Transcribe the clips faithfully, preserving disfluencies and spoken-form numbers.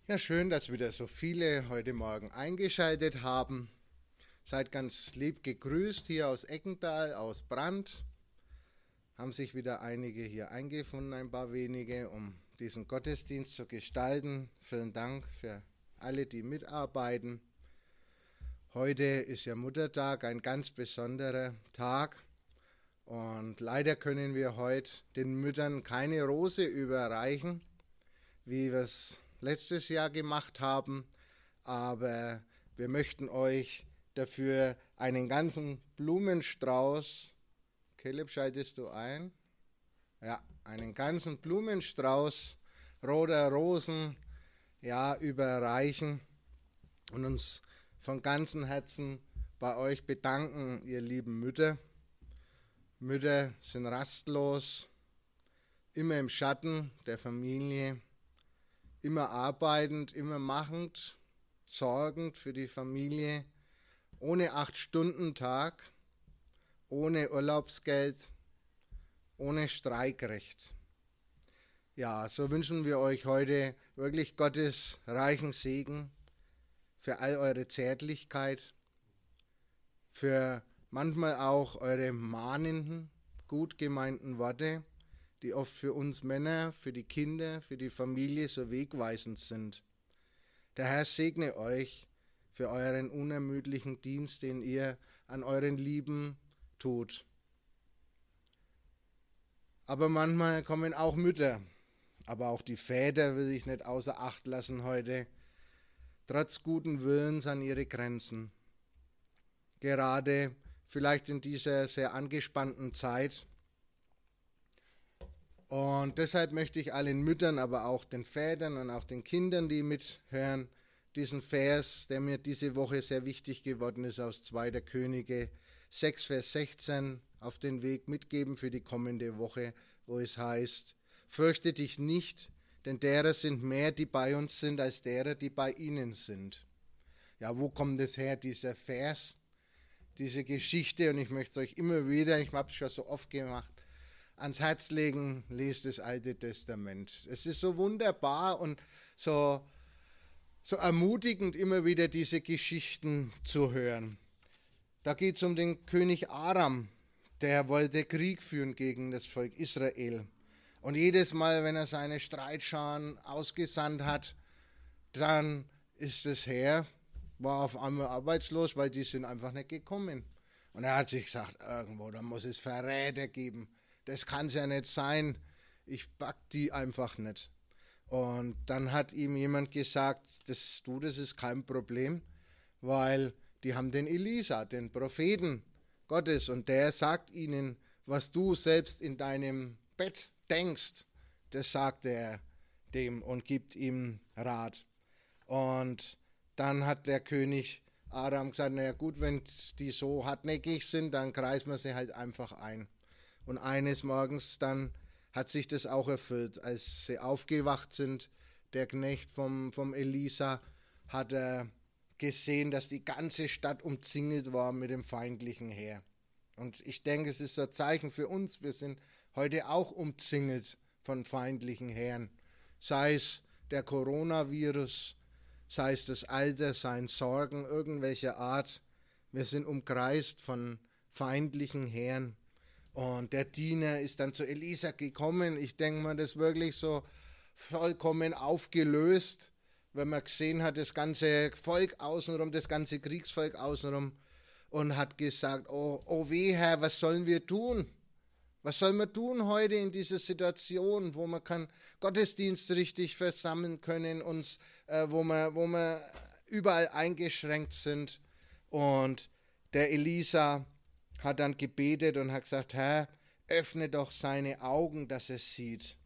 Ja, schön, dass wieder so viele heute Morgen eingeschaltet haben. Seid ganz lieb gegrüßt hier aus Eckental, aus Brand. Haben sich wieder einige hier eingefunden, ein paar wenige, um diesen Gottesdienst zu gestalten. Vielen Dank für alle, die mitarbeiten. Heute ist ja Muttertag, ein ganz besonderer Tag. Und leider können wir heute den Müttern keine Rose überreichen, wie wir es letztes Jahr gemacht haben, aber wir möchten euch dafür einen ganzen Blumenstrauß, Caleb, schaltest du ein? Ja, einen ganzen Blumenstrauß roter Rosen, ja, überreichen und uns von ganzem Herzen bei euch bedanken, ihr lieben Mütter. Mütter sind rastlos, immer im Schatten der Familie, immer arbeitend, immer machend, sorgend für die Familie, ohne Acht-Stunden-Tag, ohne Urlaubsgeld, ohne Streikrecht. Ja, so wünschen wir euch heute wirklich Gottes reichen Segen für all eure Zärtlichkeit, für manchmal auch eure mahnenden, gut gemeinten Worte, die oft für uns Männer, für die Kinder, für die Familie so wegweisend sind. Der Herr segne euch für euren unermüdlichen Dienst, den ihr an euren Lieben tut. Aber manchmal kommen auch Mütter, aber auch die Väter will ich nicht außer Acht lassen heute, trotz guten Willens an ihre Grenzen. Gerade vielleicht in dieser sehr angespannten Zeit. Und deshalb möchte ich allen Müttern, aber auch den Vätern und auch den Kindern, die mithören, diesen Vers, der mir diese Woche sehr wichtig geworden ist, aus zweiter Könige sechs, Vers sechzehn, auf den Weg mitgeben für die kommende Woche, wo es heißt: Fürchte dich nicht, denn derer sind mehr, die bei uns sind, als derer, die bei ihnen sind. Ja, wo kommt es her, dieser Vers, diese Geschichte? Und ich möchte es euch immer wieder, ich habe es schon so oft gemacht, ans Herz legen, lest das Alte Testament. Es ist so wunderbar und so, so ermutigend, immer wieder diese Geschichten zu hören. Da geht es um den König Aram, der wollte Krieg führen gegen das Volk Israel. Und jedes Mal, wenn er seine Streitscharen ausgesandt hat, dann ist das Heer, war auf einmal arbeitslos, weil die sind einfach nicht gekommen. Und er hat sich gesagt, irgendwo, da muss es Verräter geben. Das kann es ja nicht sein, ich pack die einfach nicht. Und dann hat ihm jemand gesagt, das, du, das ist kein Problem, weil die haben den Elisa, den Propheten Gottes, und der sagt ihnen, was du selbst in deinem Bett denkst, das sagt er dem und gibt ihm Rat. Und dann hat der König Aram gesagt, naja gut, wenn die so hartnäckig sind, dann kreisen wir sie halt einfach ein. Und eines Morgens dann hat sich das auch erfüllt. Als sie aufgewacht sind, der Knecht vom, vom Elisa, hat er gesehen, dass die ganze Stadt umzingelt war mit dem feindlichen Heer. Und ich denke, es ist so ein Zeichen für uns. Wir sind heute auch umzingelt von feindlichen Heeren. Sei es der Coronavirus, sei es das Alter, seien Sorgen irgendwelcher Art. Wir sind umkreist von feindlichen Heeren. Und der Diener ist dann zu Elisa gekommen. Ich denke mal, das wirklich so vollkommen aufgelöst, wenn man gesehen hat, das ganze Volk außenrum, das ganze Kriegsvolk außenrum, und hat gesagt, oh, oh weh, Herr, was sollen wir tun? Was sollen wir tun heute in dieser Situation, wo wir keinen Gottesdienst richtig versammeln können, uns, äh, wo wir, wo wir überall eingeschränkt sind? Und der Elisa hat dann gebetet und hat gesagt, Herr, öffne doch seine Augen, dass er sieht.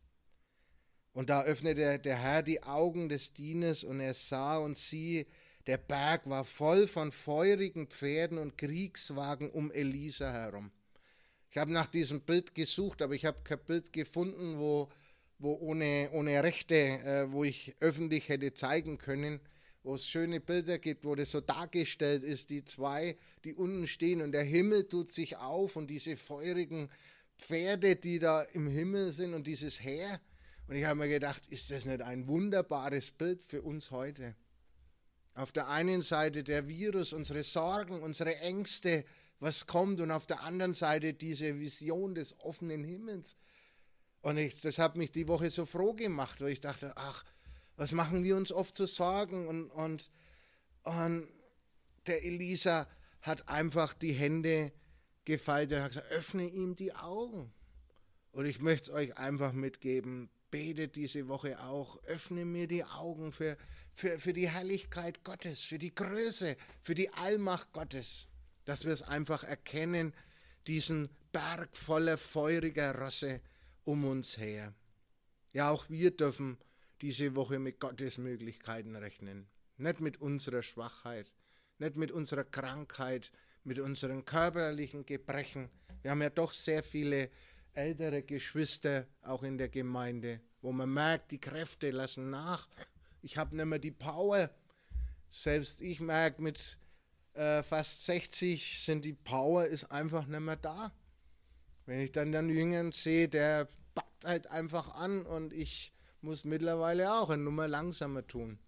Und da öffnete der Herr die Augen des Dieners und er sah und siehe, der Berg war voll von feurigen Pferden und Kriegswagen um Elisa herum. Ich habe nach diesem Bild gesucht, aber ich habe kein Bild gefunden, wo, wo ohne, ohne Rechte, äh, wo ich öffentlich hätte zeigen können, wo es schöne Bilder gibt, wo das so dargestellt ist, die zwei, die unten stehen und der Himmel tut sich auf und diese feurigen Pferde, die da im Himmel sind und dieses Heer. Und ich habe mir gedacht, ist das nicht ein wunderbares Bild für uns heute? Auf der einen Seite der Virus, unsere Sorgen, unsere Ängste, was kommt, und auf der anderen Seite diese Vision des offenen Himmels. Und ich, das hat mich die Woche so froh gemacht, weil ich dachte, ach, was machen wir uns oft zu Sorgen? Und, und, und der Elisa hat einfach die Hände gefaltet und hat gesagt, öffne ihm die Augen. Und ich möchte es euch einfach mitgeben, betet diese Woche auch, öffne mir die Augen für, für, für die Herrlichkeit Gottes, für die Größe, für die Allmacht Gottes, dass wir es einfach erkennen, diesen Berg voller feuriger Rosse um uns her. Ja, auch wir dürfen diese Woche mit Gottes Möglichkeiten rechnen, nicht mit unserer Schwachheit, nicht mit unserer Krankheit, mit unseren körperlichen Gebrechen. Wir haben ja doch sehr viele ältere Geschwister auch in der Gemeinde, wo man merkt, die Kräfte lassen nach. Ich habe nicht mehr die Power. Selbst ich merke, mit äh, fast sechzig sind die Power ist einfach nicht mehr da. Wenn ich dann den Jüngeren sehe, der packt halt einfach an und ich muss mittlerweile auch eine Nummer langsamer tun.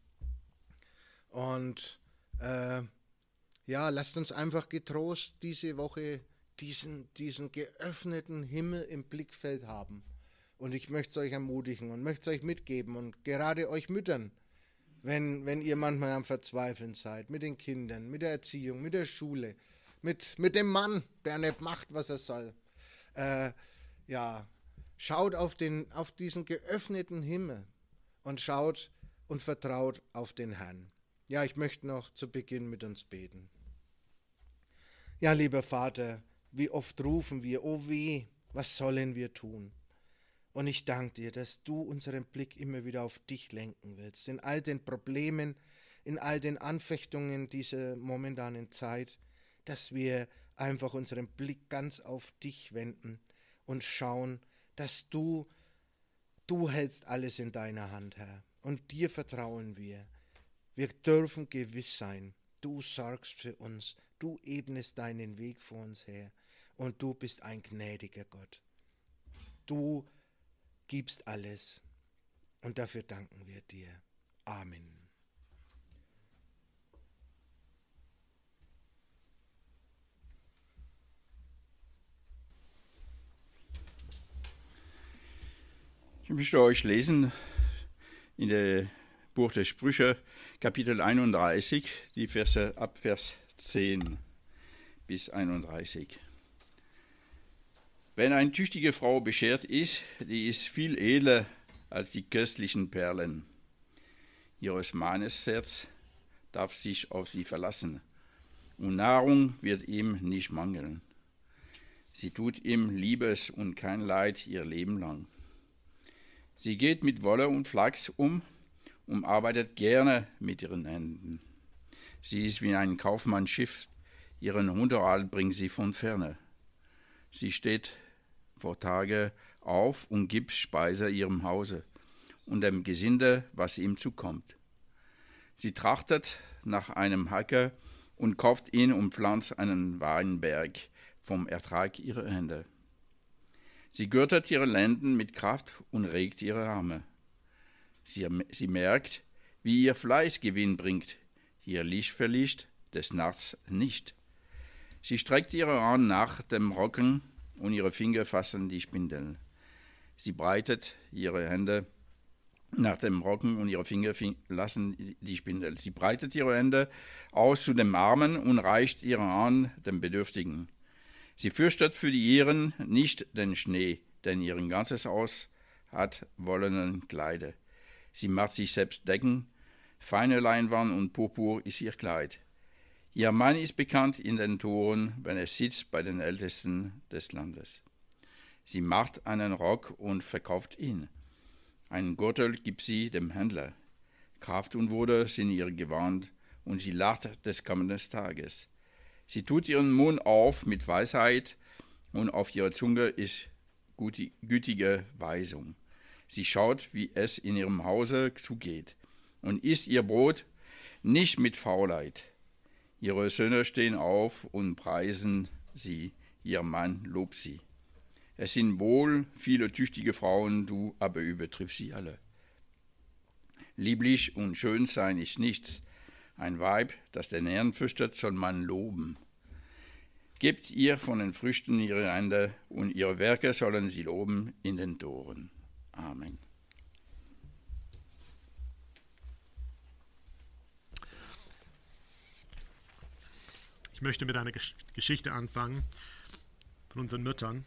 Und äh, ja, lasst uns einfach getrost diese Woche diesen, diesen geöffneten Himmel im Blickfeld haben. Und ich möchte es euch ermutigen und möchte es euch mitgeben und gerade euch Müttern, wenn, wenn ihr manchmal am Verzweifeln seid, mit den Kindern, mit der Erziehung, mit der Schule, mit, mit dem Mann, der nicht macht, was er soll. Äh, ja, schaut auf, den, auf diesen geöffneten Himmel und schaut und vertraut auf den Herrn. Ja, ich möchte noch zu Beginn mit uns beten. Ja, lieber Vater, wie oft rufen wir, oh weh, was sollen wir tun? Und ich danke dir, dass du unseren Blick immer wieder auf dich lenken willst, in all den Problemen, in all den Anfechtungen dieser momentanen Zeit, dass wir einfach unseren Blick ganz auf dich wenden und schauen, dass du, du hältst alles in deiner Hand, Herr. Und dir vertrauen wir. Wir dürfen gewiss sein, du sorgst für uns, du ebnest deinen Weg vor uns her und du bist ein gnädiger Gott. Du gibst alles und dafür danken wir dir. Amen. Ich möchte euch lesen in der Buch der Sprüche, Kapitel einunddreißig, die Verse ab Vers zehn bis einunddreißig. Wenn eine tüchtige Frau beschert ist, die ist viel edler als die köstlichen Perlen. Ihres Mannes Herz darf sich auf sie verlassen, und Nahrung wird ihm nicht mangeln. Sie tut ihm Liebes und kein Leid ihr Leben lang. Sie geht mit Wolle und Flachs um und arbeitet gerne mit ihren Händen. Sie ist wie ein Kaufmannsschiff, ihren Unterhalt bringt sie von ferne. Sie steht vor Tage auf und gibt Speise ihrem Hause und dem Gesinde, was ihm zukommt. Sie trachtet nach einem Hacker und kauft ihn und pflanzt einen Weinberg vom Ertrag ihrer Hände. Sie gürtet ihre Lenden mit Kraft und regt ihre Arme. Sie, sie merkt, wie ihr Fleiß Gewinn bringt, ihr Licht verlicht, des Nachts nicht. Sie streckt ihre Arme nach dem Rocken und ihre Finger fassen die Spindel. Sie breitet ihre Hände nach dem Rocken und ihre Finger lassen die Spindel. Sie breitet ihre Hände aus zu den Armen und reicht ihre Arme dem Bedürftigen. Sie fürchtet für die ihren nicht den Schnee, denn ihr ganzes Haus hat wollenen Kleider. Sie macht sich selbst Decken, feine Leinwand und Purpur ist ihr Kleid. Ihr Mann ist bekannt in den Toren, wenn er sitzt bei den Ältesten des Landes. Sie macht einen Rock und verkauft ihn. Einen Gürtel gibt sie dem Händler. Kraft und Würde sind ihr Gewand, und sie lacht des kommenden Tages. Sie tut ihren Mund auf mit Weisheit, und auf ihrer Zunge ist gütige Weisung. Sie schaut, wie es in ihrem Hause zugeht, und isst ihr Brot nicht mit Faulheit. Ihre Söhne stehen auf und preisen sie, ihr Mann lobt sie. Es sind wohl viele tüchtige Frauen, du aber übertriffst sie alle. Lieblich und schön sein ist nichts. Ein Weib, das den Herrn fürchtet, soll man loben. Gebt ihr von den Früchten ihre Hände, und ihre Werke sollen sie loben in den Toren. Amen. Ich möchte mit einer Geschichte anfangen von unseren Müttern.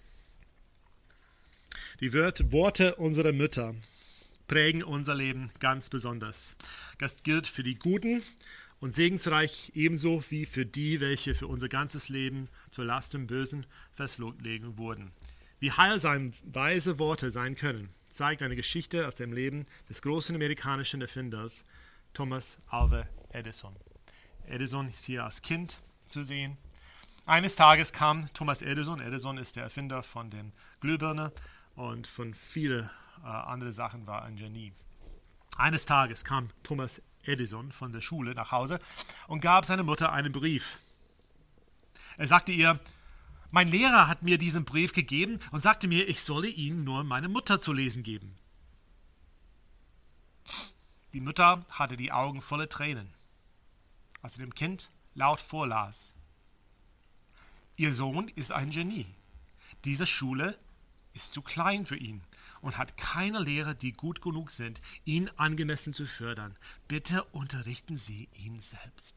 Die Worte unserer Mütter prägen unser Leben ganz besonders. Das gilt für die Guten und segensreich ebenso wie für die, welche für unser ganzes Leben zur Last im Bösen festlegen wurden. Wie heilsam weise Worte sein können, zeigt eine Geschichte aus dem Leben des großen amerikanischen Erfinders Thomas Alva Edison. Edison ist hier als Kind zu sehen. Eines Tages kam Thomas Edison, Edison ist der Erfinder von den Glühbirnen und von vielen äh, anderen Sachen, war ein Genie. Eines Tages kam Thomas Edison von der Schule nach Hause und gab seiner Mutter einen Brief. Er sagte ihr, mein Lehrer hat mir diesen Brief gegeben und sagte mir, ich solle ihn nur meiner Mutter zu lesen geben. Die Mutter hatte die Augen voller Tränen, als sie dem Kind laut vorlas. Ihr Sohn ist ein Genie. Diese Schule ist zu klein für ihn und hat keine Lehrer, die gut genug sind, ihn angemessen zu fördern. Bitte unterrichten Sie ihn selbst.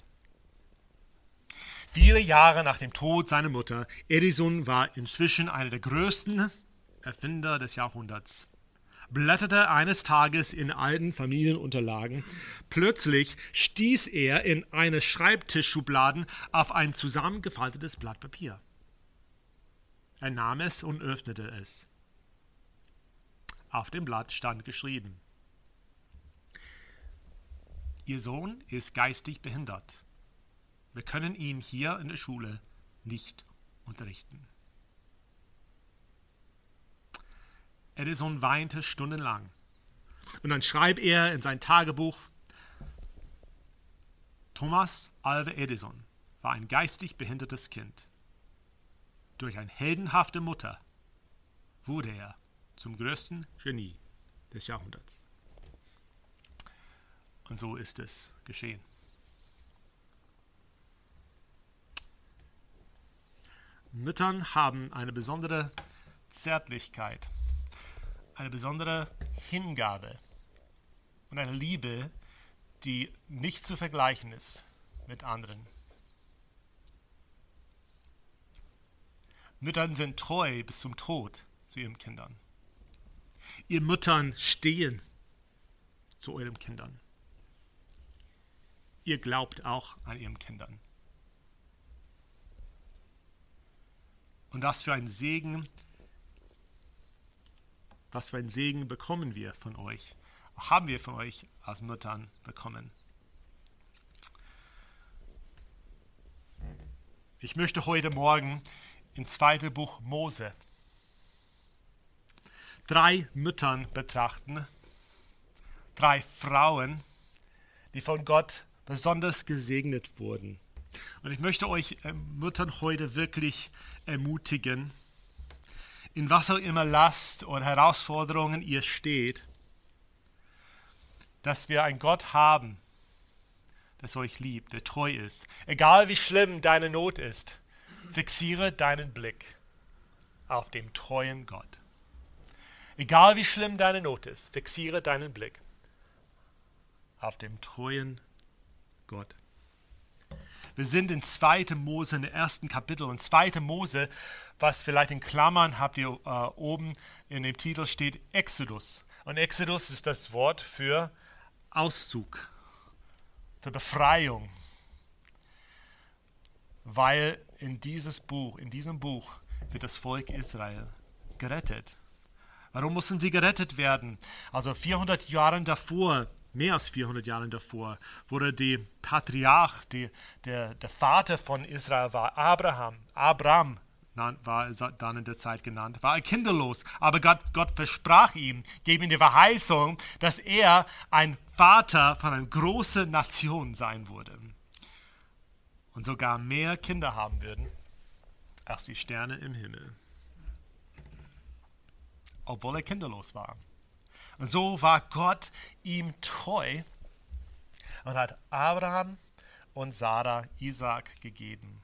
Viele Jahre nach dem Tod seiner Mutter, Edison war inzwischen einer der größten Erfinder des Jahrhunderts. Blätterte eines Tages in alten Familienunterlagen. Plötzlich stieß er in eine Schreibtischschublade auf ein zusammengefaltetes Blatt Papier. Er nahm es und öffnete es. Auf dem Blatt stand geschrieben: Ihr Sohn ist geistig behindert. Wir können ihn hier in der Schule nicht unterrichten. Edison weinte stundenlang. Und dann schrieb er in sein Tagebuch: Thomas Alva Edison war ein geistig behindertes Kind. Durch eine heldenhafte Mutter wurde er zum größten Genie des Jahrhunderts. Und so ist es geschehen. Müttern haben eine besondere Zärtlichkeit, eine besondere Hingabe und eine Liebe, die nicht zu vergleichen ist mit anderen. Müttern sind treu bis zum Tod zu ihren Kindern. Ihr Müttern stehen zu euren Kindern. Ihr glaubt auch an ihren Kindern. Und was für ein Segen, was für ein Segen bekommen wir von euch, haben wir von euch als Müttern bekommen. Ich möchte heute Morgen ins zweite Buch Mose drei Müttern betrachten, drei Frauen, die von Gott besonders gesegnet wurden. Und ich möchte euch äh, Müttern heute wirklich ermutigen, in was auch immer Last oder Herausforderungen ihr steht, dass wir einen Gott haben, der euch liebt, der treu ist. Egal wie schlimm deine Not ist, fixiere deinen Blick auf den treuen Gott. Egal wie schlimm deine Not ist, fixiere deinen Blick auf den treuen Gott. Wir sind in zweite Mose, in dem ersten Kapitel. Und zweite Mose, was vielleicht in Klammern habt ihr äh, oben in dem Titel steht, Exodus. Und Exodus ist das Wort für Auszug, für Befreiung. Weil in dieses Buch, in diesem Buch wird das Volk Israel gerettet. Warum mussten sie gerettet werden? Also vierhundert Jahre davor, mehr als vierhundert Jahre davor, wurde der Patriarch, die, der, der Vater von Israel war Abraham. Abraham war dann in der Zeit genannt, war kinderlos. Aber Gott, Gott versprach ihm, gab ihm die Verheißung, dass er ein Vater von einer großen Nation sein würde. Und sogar mehr Kinder haben würden als die Sterne im Himmel. obwohl er kinderlos war. Und so war Gott ihm treu und hat Abraham und Sarah Isaak gegeben.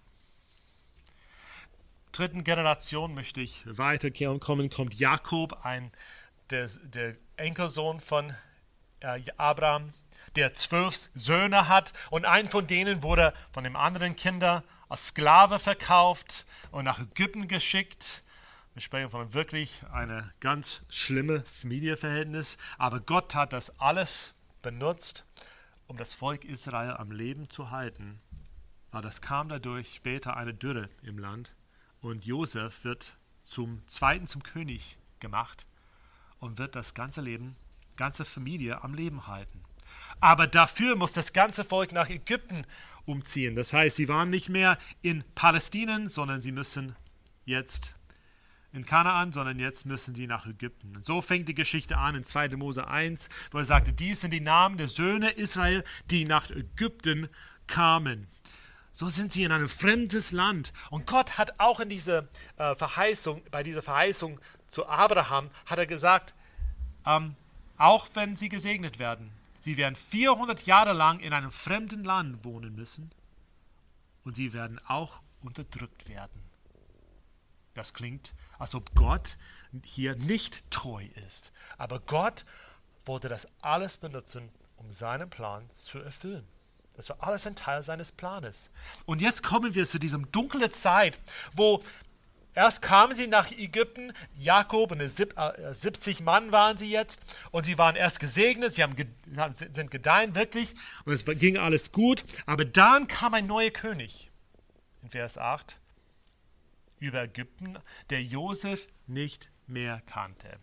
Dritten Generation möchte ich weiterkommen, kommt Jakob, ein, der, der Enkelsohn von äh, Abraham, der zwölf Söhne hat und ein von denen wurde von den anderen Kindern als Sklave verkauft und nach Ägypten geschickt. Wir sprechen von wirklich einem ganz schlimmen Familienverhältnis, aber Gott hat das alles benutzt, um das Volk Israel am Leben zu halten, weil das kam dadurch später eine Dürre im Land. Und Josef wird zum Zweiten zum König gemacht und wird das ganze Leben, ganze Familie am Leben halten. Aber dafür muss das ganze Volk nach Ägypten umziehen. Das heißt, sie waren nicht mehr in Palästina, sondern sie müssen jetzt in Kanaan, sondern jetzt müssen sie nach Ägypten. Und so fängt die Geschichte an in zweiter Mose eins, wo er sagte, dies sind die Namen der Söhne Israel, die nach Ägypten kamen. So sind sie in einem fremdes Land. Und Gott hat auch in dieser äh, Verheißung, bei dieser Verheißung zu Abraham, hat er gesagt, ähm, auch wenn sie gesegnet werden, sie werden vierhundert Jahre lang in einem fremden Land wohnen müssen und sie werden auch unterdrückt werden. Das klingt, als ob Gott hier nicht treu ist. Aber Gott wollte das alles benutzen, um seinen Plan zu erfüllen. Das war alles ein Teil seines Planes. Und jetzt kommen wir zu diesem dunklen Zeit, wo erst kamen sie nach Ägypten, Jakob und siebzig Mann waren sie jetzt und sie waren erst gesegnet, sie haben, sind gedeihen wirklich und es ging alles gut. Aber dann kam ein neuer König, in Vers acht, über Ägypten, der Josef nicht mehr kannte.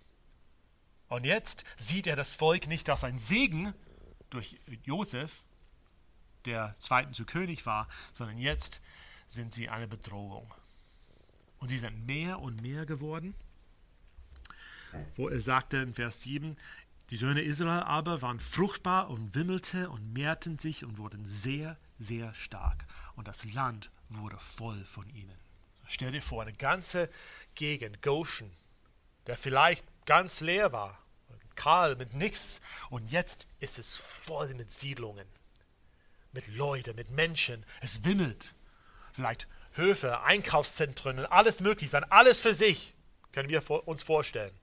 Und jetzt sieht er das Volk nicht als ein Segen durch Josef, der zweiten zu König war, sondern jetzt sind sie eine Bedrohung. Und sie sind mehr und mehr geworden. Wo er sagte in Vers sieben, die Söhne Israel aber waren fruchtbar und wimmelte und mehrten sich und wurden sehr, sehr stark. Und das Land wurde voll von ihnen. Stell dir vor, eine ganze Gegend, Goshen, der vielleicht ganz leer war, kahl, mit nichts. Und jetzt ist es voll mit Siedlungen. Mit Leuten, mit Menschen. Es wimmelt. Vielleicht Höfe, Einkaufszentren und alles möglich sein. Alles für sich. Können wir uns vorstellen.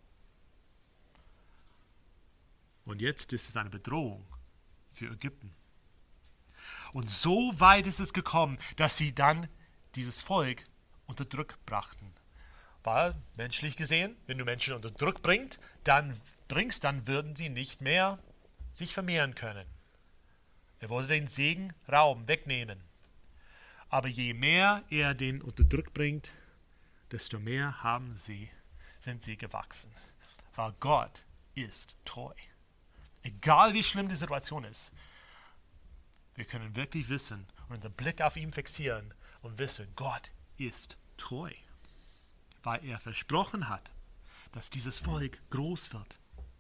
Und jetzt ist es eine Bedrohung für Ägypten. Und so weit ist es gekommen, dass sie dann dieses Volk unter Druck brachten. Weil, menschlich gesehen, wenn du Menschen unter Druck bringst, dann, bringst, dann würden sie nicht mehr sich vermehren können. Er wollte den Segen rauben, wegnehmen. Aber je mehr er den unter Druck bringt, desto mehr haben sie, sind sie gewachsen. Weil Gott ist treu. Egal wie schlimm die Situation ist, wir können wirklich wissen und unseren Blick auf ihn fixieren und wissen, Gott ist treu. Weil er versprochen hat, dass dieses Volk groß wird.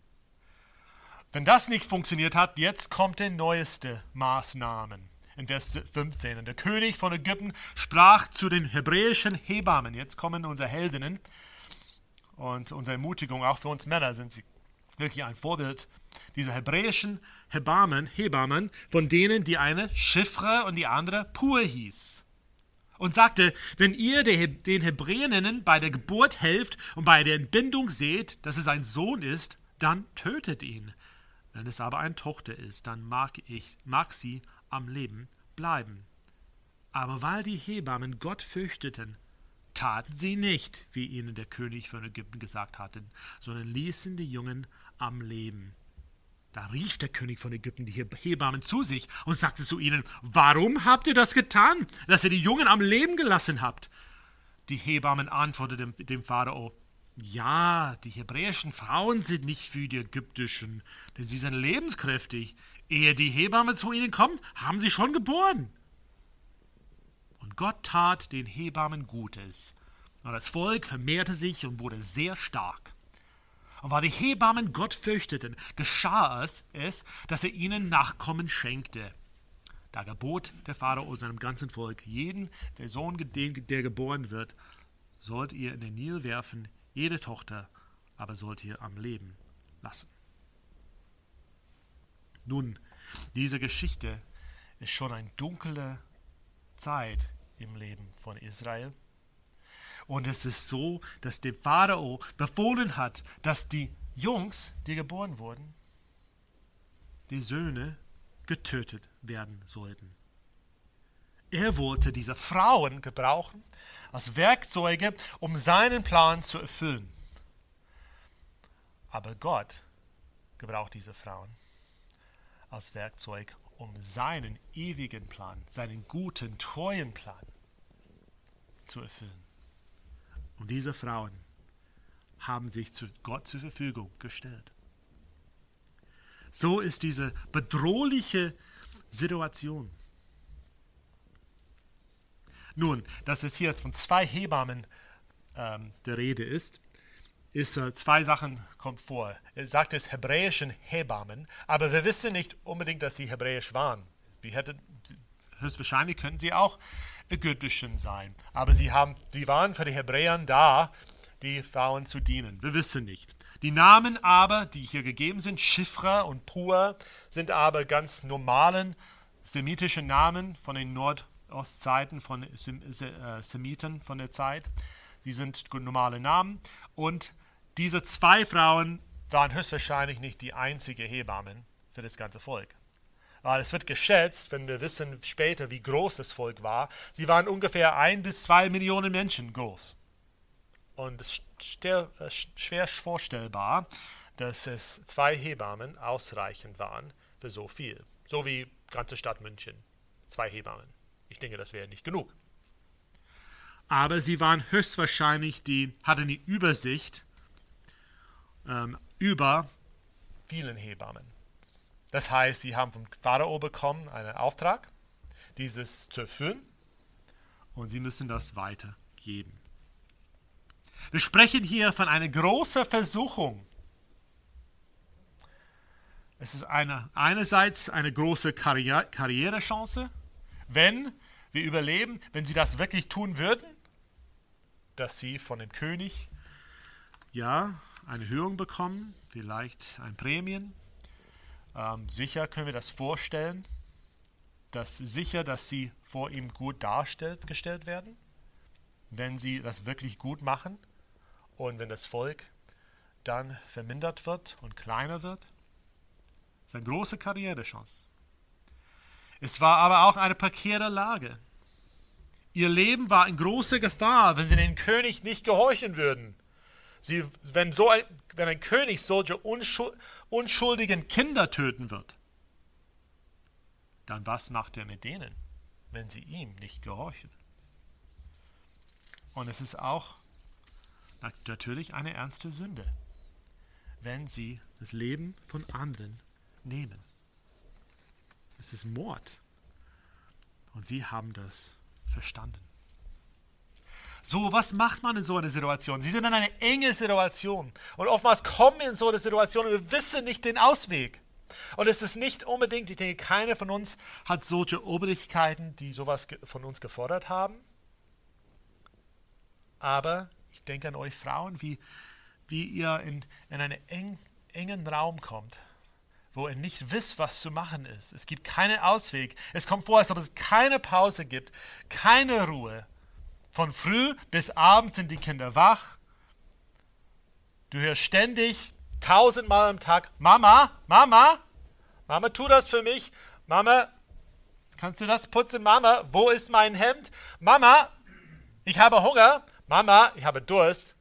Wenn das nicht funktioniert hat, jetzt kommt die neueste Maßnahmen. In Vers fünfzehn. Und der König von Ägypten sprach zu den hebräischen Hebammen. Jetzt kommen unsere Heldinnen und unsere Ermutigung, auch für uns Männer sind sie wirklich ein Vorbild. Diese hebräischen Hebammen, Hebammen, von denen die eine Chiffre und die andere Pur hieß. Und sagte, wenn ihr den Hebräerinnen bei der Geburt helft und bei der Entbindung seht, dass es ein Sohn ist, dann tötet ihn. Wenn es aber eine Tochter ist, dann mag, ich, mag sie am Leben bleiben. Aber weil die Hebammen Gott fürchteten, taten sie nicht, wie ihnen der König von Ägypten gesagt hatte, sondern ließen die Jungen am Leben. Da rief der König von Ägypten die Hebammen zu sich und sagte zu ihnen, warum habt ihr das getan, dass ihr die Jungen am Leben gelassen habt? Die Hebammen antworteten dem, dem Pharao, ja, die hebräischen Frauen sind nicht wie die ägyptischen, denn sie sind lebenskräftig. Ehe die Hebamme zu ihnen kommt, haben sie schon geboren. Und Gott tat den Hebammen Gutes. Und das Volk vermehrte sich und wurde sehr stark. Und weil die Hebammen Gott fürchteten, geschah es, es, dass er ihnen Nachkommen schenkte. Da gebot der Pharao seinem ganzen Volk, jeden, der Sohn, der geboren wird, sollt ihr in den Nil werfen, jede Tochter aber sollt ihr am Leben lassen. Nun, diese Geschichte ist schon eine dunkle Zeit im Leben von Israel. Und es ist so, dass der Pharao befohlen hat, dass die Jungs, die geboren wurden, die Söhne, getötet werden sollten. Er wollte diese Frauen gebrauchen als Werkzeuge, um seinen Plan zu erfüllen. Aber Gott gebraucht diese Frauen als Werkzeug, um seinen ewigen Plan, seinen guten, treuen Plan zu erfüllen. Und diese Frauen haben sich zu Gott zur Verfügung gestellt. So ist diese bedrohliche Situation. Nun, dass es hier von zwei Hebammen ähm, der Rede ist, ist äh, zwei Sachen kommt vor. Er sagt es hebräischen Hebammen, aber wir wissen nicht unbedingt, dass sie hebräisch waren. Wir hätten, höchstwahrscheinlich könnten sie auch ägyptischen sein, aber sie, haben, sie waren für die Hebräer da, die Frauen zu dienen. Wir wissen nicht. Die Namen aber, die hier gegeben sind, Shifra und Pua, sind aber ganz normalen semitischen Namen von den Nordostzeiten, von Semiten von der Zeit. Die sind normale Namen. Und diese zwei Frauen waren höchstwahrscheinlich nicht die einzige Hebammen für das ganze Volk. Weil es wird geschätzt, wenn wir wissen später, wie groß das Volk war, sie waren ungefähr ein bis zwei Millionen Menschen groß. Und es ist schwer vorstellbar, dass es zwei Hebammen ausreichend waren für so viel. So wie die ganze Stadt München. Zwei Hebammen. Ich denke, das wäre nicht genug. Aber sie waren höchstwahrscheinlich die, hatten die Übersicht ähm, über vielen Hebammen. Das heißt, sie haben vom Pharao bekommen einen Auftrag, dieses zu erfüllen, und sie müssen das weitergeben. Wir sprechen hier von einer großen Versuchung. Es ist eine, einerseits eine große Karriere, Karrierechance, wenn wir überleben, wenn sie das wirklich tun würden, dass sie von dem König ja eine Erhöhung bekommen, vielleicht ein Prämien. Ähm, sicher können wir das vorstellen, dass sicher, dass sie vor ihm gut dargestellt werden, wenn sie das wirklich gut machen. Und wenn das Volk dann vermindert wird und kleiner wird, ist eine große Karrierechance. Es war aber auch eine prekäre Lage. Ihr Leben war in großer Gefahr, wenn sie den König nicht gehorchen würden. Sie, wenn, so ein, wenn ein König solche unschuldigen Kinder töten wird, dann was macht er mit denen, wenn sie ihm nicht gehorchen? Und es ist auch natürlich eine ernste Sünde, wenn sie das Leben von anderen nehmen. Es ist Mord. Und sie haben das verstanden. So, was macht man in so einer Situation? Sie sind in einer engen Situation. Und oftmals kommen wir in so eine Situation und wir wissen nicht den Ausweg. Und es ist nicht unbedingt, ich denke, keiner von uns hat solche Obrigkeiten, die sowas von uns gefordert haben. Aber ich denke an euch Frauen, wie, wie ihr in, in einen eng, engen Raum kommt, wo ihr nicht wisst, was zu machen ist. Es gibt keinen Ausweg. Es kommt vor, als ob es keine Pause gibt, keine Ruhe. Von früh bis abend sind die Kinder wach. Du hörst ständig, tausendmal am Tag, Mama, Mama, Mama, tu das für mich. Mama, kannst du das putzen? Mama, wo ist mein Hemd? Mama, ich habe Hunger. Mama, ich habe Durst.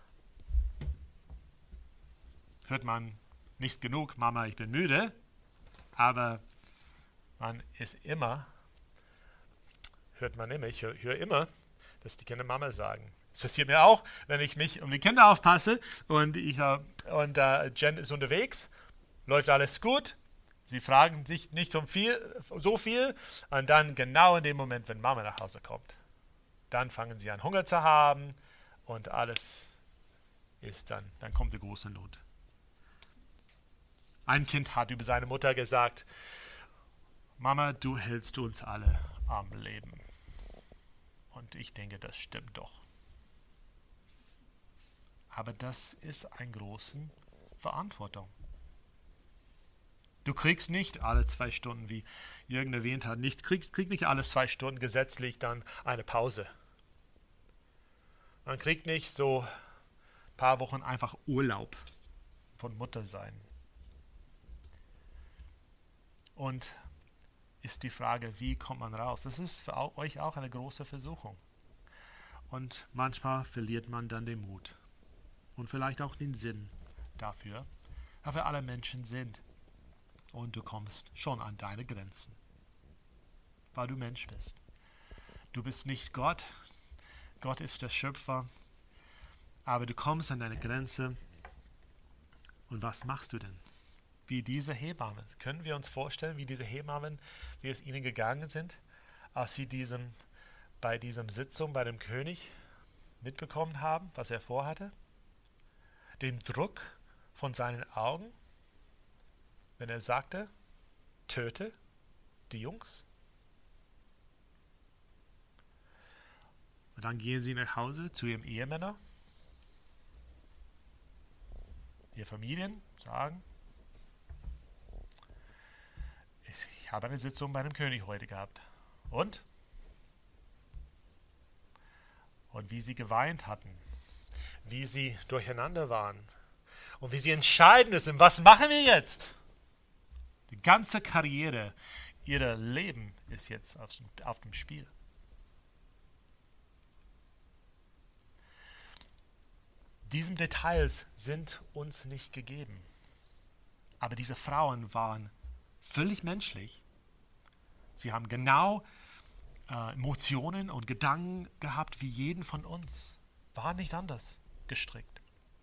Hört man nicht genug, Mama, ich bin müde, aber man ist immer, hört man immer, ich höre hör immer, dass die Kinder Mama sagen. Das passiert mir auch, wenn ich mich um die Kinder aufpasse und, ich, und uh, Jen ist unterwegs, läuft alles gut, sie fragen sich nicht um viel, so viel und dann genau in dem Moment, wenn Mama nach Hause kommt, dann fangen sie an Hunger zu haben und alles ist dann, dann kommt die große Not. Ein Kind hat über seine Mutter gesagt, Mama, du hältst uns alle am Leben. Und ich denke, das stimmt doch. Aber das ist eine große Verantwortung. Du kriegst nicht alle zwei Stunden, wie Jürgen erwähnt hat, nicht, kriegst, kriegst nicht alle zwei Stunden gesetzlich dann eine Pause. Man kriegt nicht so ein paar Wochen einfach Urlaub von Muttersein. Und ist die Frage, wie kommt man raus? Das ist für euch auch eine große Versuchung. Und manchmal verliert man dann den Mut und vielleicht auch den Sinn dafür, dafür alle Menschen sind. Und du kommst schon an deine Grenzen, weil du Mensch bist. Du bist nicht Gott, Gott ist der Schöpfer, aber du kommst an deine Grenze. Und was machst du denn? Wie diese Hebammen. Können wir uns vorstellen, wie diese Hebammen, wie es ihnen gegangen sind, als sie diesem, bei dieser Sitzung bei dem König mitbekommen haben, was er vorhatte? Den Druck von seinen Augen, wenn er sagte, töte die Jungs. Und dann gehen sie nach Hause zu ihrem Ehemänner, ihre Familien, sagen, ich habe eine Sitzung bei dem König heute gehabt. Und? Und wie sie geweint hatten, wie sie durcheinander waren und wie sie entscheiden müssen, was machen wir jetzt? Die ganze Karriere, ihr Leben ist jetzt auf, auf dem Spiel. Diese Details sind uns nicht gegeben. Aber diese Frauen waren völlig menschlich. Sie haben genau äh, Emotionen und Gedanken gehabt wie jeden von uns. War nicht anders gestrickt.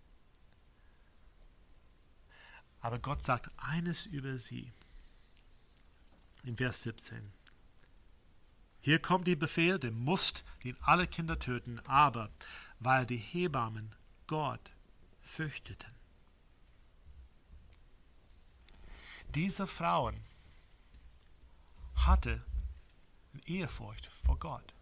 Aber Gott sagt eines über sie. In Vers siebzehn. Hier kommt der Befehl, du musst den alle Kinder töten, aber weil die Hebammen Gott fürchteten. Diese Frauen hatte eine Ehrfurcht vor Gott.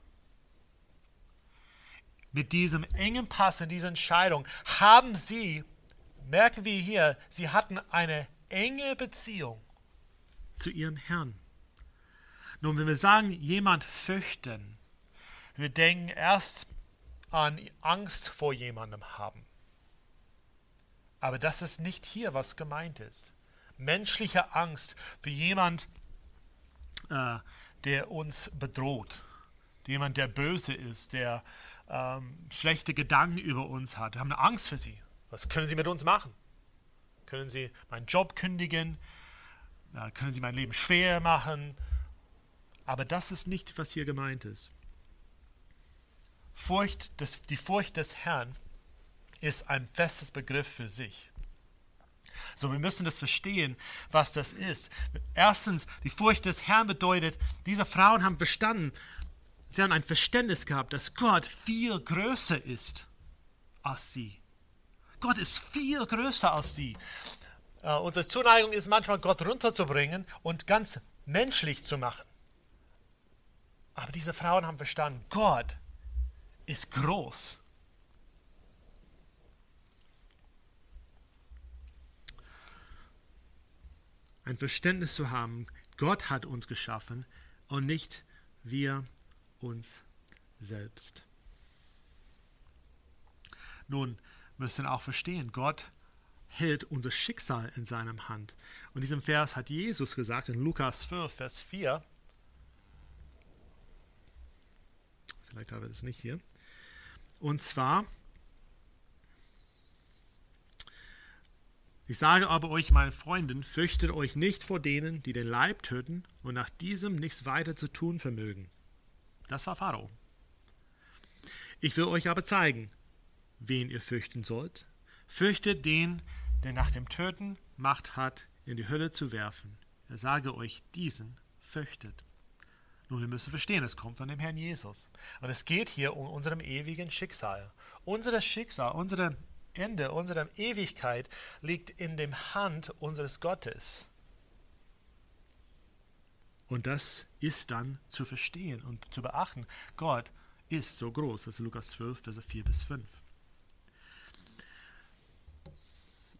Mit diesem engen Pass in dieser Entscheidung haben sie, merken wir hier, sie hatten eine enge Beziehung zu ihrem Herrn. Nun, wenn wir sagen, jemand fürchten, wir denken erst an Angst vor jemandem haben. Aber das ist nicht hier, was gemeint ist. Menschliche Angst für jemand, äh, der uns bedroht. Jemand, der böse ist, der ähm, schlechte Gedanken über uns hat. Wir haben eine Angst für sie. Was können sie mit uns machen? Können sie meinen Job kündigen? Äh, können sie mein Leben schwer machen? Aber das ist nicht, was hier gemeint ist. Furcht des, die Furcht des Herrn ist ein festes Begriff für sich. So, wir müssen das verstehen, was das ist. Erstens, die Furcht des Herrn bedeutet, diese Frauen haben verstanden, sie haben ein Verständnis gehabt, dass Gott viel größer ist als sie. Gott ist viel größer als sie. Uh, unsere Zuneigung ist manchmal, Gott runterzubringen und ganz menschlich zu machen. Aber diese Frauen haben verstanden, Gott ist groß. Ein Verständnis zu haben, Gott hat uns geschaffen und nicht wir uns selbst. Nun müssen wir auch verstehen, Gott hält unser Schicksal in seiner Hand. Und in diesem Vers hat Jesus gesagt, in Lukas fünf, Vers vier, vielleicht haben wir das nicht hier, und zwar, ich sage aber euch, meine Freunde, fürchtet euch nicht vor denen, die den Leib töten und nach diesem nichts weiter zu tun vermögen. Das war Pharao. Ich will euch aber zeigen, wen ihr fürchten sollt. Fürchtet den, der nach dem Töten Macht hat, in die Hölle zu werfen. Ich sage euch, diesen fürchtet. Nun, wir müssen verstehen, es kommt von dem Herrn Jesus. Und es geht hier um unserem ewigen Schicksal. Unser Schicksal, unser Ende, unsere Ewigkeit liegt in der Hand unseres Gottes. Und das ist dann zu verstehen und zu beachten. Gott ist so groß, das ist Lukas zwölf, Verse vier bis fünf.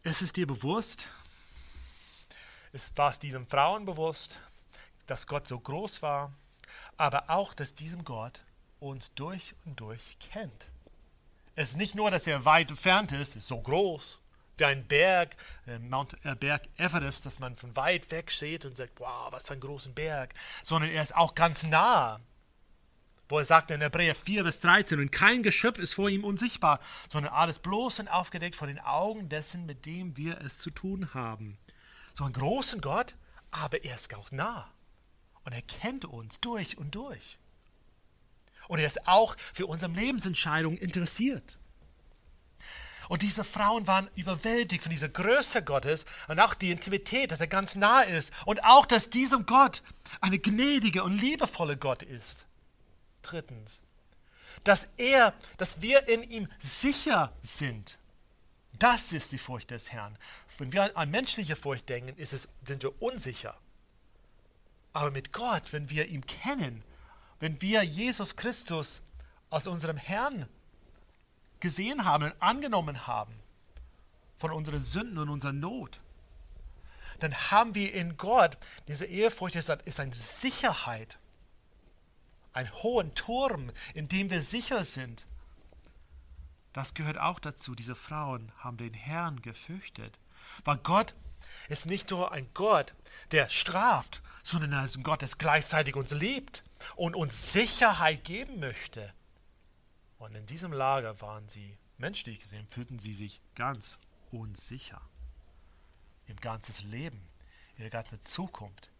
ist es dir bewusst, ist, war es diesen Frauen bewusst, dass Gott so groß war, aber auch, dass diesem Gott uns durch und durch kennt. Es ist nicht nur, dass er weit entfernt ist, ist so groß, wie ein Berg, äh, Mount, äh, Berg Everest, dass man von weit weg steht und sagt, wow, was für ein großer Berg, sondern er ist auch ganz nah, wo er sagt in Hebräer vier, Vers dreizehn, und kein Geschöpf ist vor ihm unsichtbar, sondern alles bloß und aufgedeckt vor den Augen dessen, mit dem wir es zu tun haben. So einen großen Gott, aber er ist auch nah. Und er kennt uns durch und durch. Und er ist auch für unsere Lebensentscheidungen interessiert. Und diese Frauen waren überwältigt von dieser Größe Gottes und auch die Intimität, dass er ganz nah ist. Und auch, dass diesem Gott eine gnädige und liebevolle Gott ist. Drittens, dass er, dass wir in ihm sicher sind. Das ist die Furcht des Herrn. Wenn wir an menschliche Furcht denken, ist es, sind wir unsicher. Aber mit Gott, wenn wir ihn kennen, wenn wir Jesus Christus als unserem Herrn gesehen haben und angenommen haben, von unseren Sünden und unserer Not, dann haben wir in Gott, diese Ehrfurcht ist, ist eine Sicherheit, einen hohen Turm, in dem wir sicher sind. Das gehört auch dazu. Diese Frauen haben den Herrn gefürchtet. Weil Gott ist nicht nur ein Gott, der straft, sondern er ist ein Gott, der gleichzeitig uns liebt und uns Sicherheit geben möchte. Und in diesem Lager waren sie, menschlich gesehen, fühlten sie sich ganz unsicher. Ihr ganzes Leben, ihre ganze Zukunft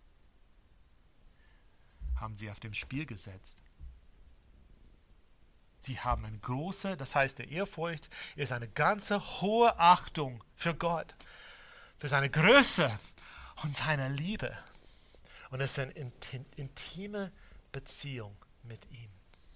haben sie auf dem Spiel gesetzt. Sie haben eine große, das heißt, der Ehrfurcht ist eine ganze hohe Achtung für Gott, für seine Größe und seine Liebe. Und es ist eine intime Beziehung mit ihm.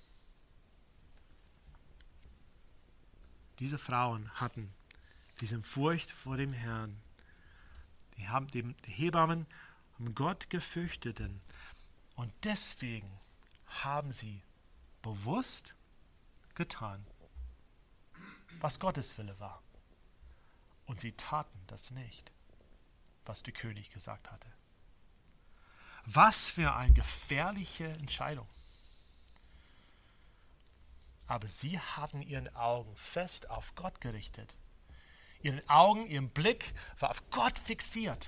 Diese Frauen hatten diese Furcht vor dem Herrn. Die, haben, die Hebammen haben Gott gefürchteten. Und deswegen haben sie bewusst getan, was Gottes Wille war. Und sie taten das nicht, was der König gesagt hatte. Was für eine gefährliche Entscheidung. Aber sie hatten ihren Augen fest auf Gott gerichtet. Ihren Augen, ihren Blick war auf Gott fixiert.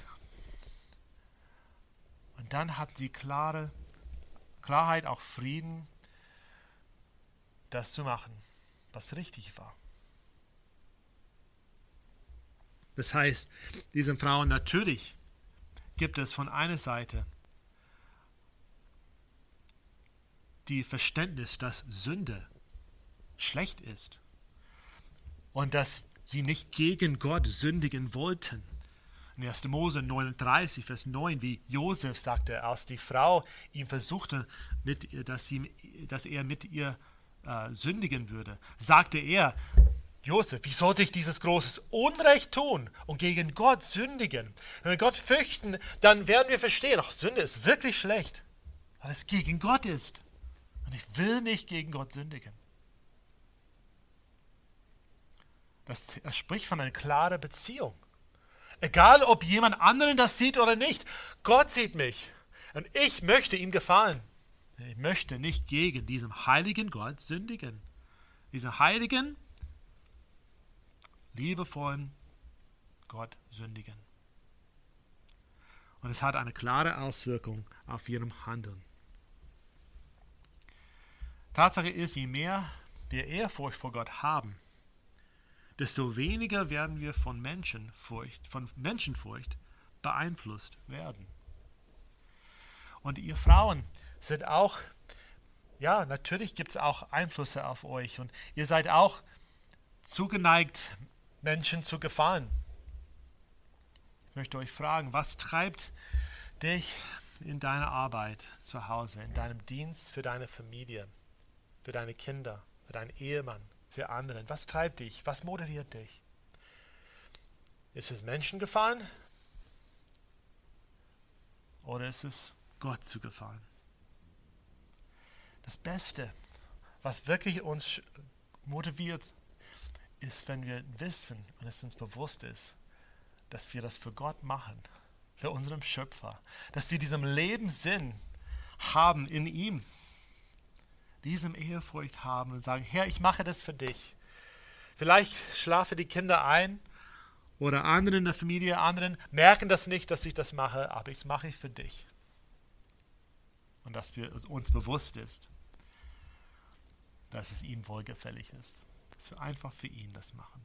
Und dann hatten sie klare Klarheit, auch Frieden, das zu machen, was richtig war. Das heißt, diesen Frauen natürlich gibt es von einer Seite die Verständnis, dass Sünde schlecht ist und dass sie nicht gegen Gott sündigen wollten. In erster Mose neununddreißig, Vers neun, wie Josef sagte, als die Frau ihm versuchte, mit, dass, sie, dass er mit ihr äh, sündigen würde, sagte er, Josef, wie sollte ich dieses großes Unrecht tun und gegen Gott sündigen? Wenn wir Gott fürchten, dann werden wir verstehen, ach, Sünde ist wirklich schlecht, weil es gegen Gott ist. Und ich will nicht gegen Gott sündigen. Das, das spricht von einer klaren Beziehung. Egal, ob jemand anderen das sieht oder nicht, Gott sieht mich und ich möchte ihm gefallen. Ich möchte nicht gegen diesen heiligen Gott sündigen. Diesen heiligen, liebevollen Gott sündigen. Und es hat eine klare Auswirkung auf ihrem Handeln. Tatsache ist, je mehr wir Ehrfurcht vor Gott haben, desto weniger werden wir von Menschenfurcht, von Menschenfurcht beeinflusst werden. Und ihr Frauen sind auch, ja, natürlich gibt es auch Einflüsse auf euch und ihr seid auch zugeneigt, Menschen zu gefallen. Ich möchte euch fragen, was treibt dich in deiner Arbeit zu Hause, in deinem Dienst für deine Familie, für deine Kinder, für deinen Ehemann, für anderen? Was treibt dich? Was motiviert dich? Ist es Menschen gefallen? Oder ist es Gott zu gefallen? Das Beste, was wirklich uns motiviert, ist, wenn wir wissen und es uns bewusst ist, dass wir das für Gott machen, für unseren Schöpfer, dass wir diesem Lebenssinn haben in ihm, diesem Ehrfurcht haben und sagen, Herr, ich mache das für dich. Vielleicht schlafen die Kinder ein oder andere in der Familie, anderen merken das nicht, dass ich das mache, aber ich mache ich für dich. Und dass wir uns bewusst ist, dass es ihm wohlgefällig ist, dass wir einfach für ihn das machen.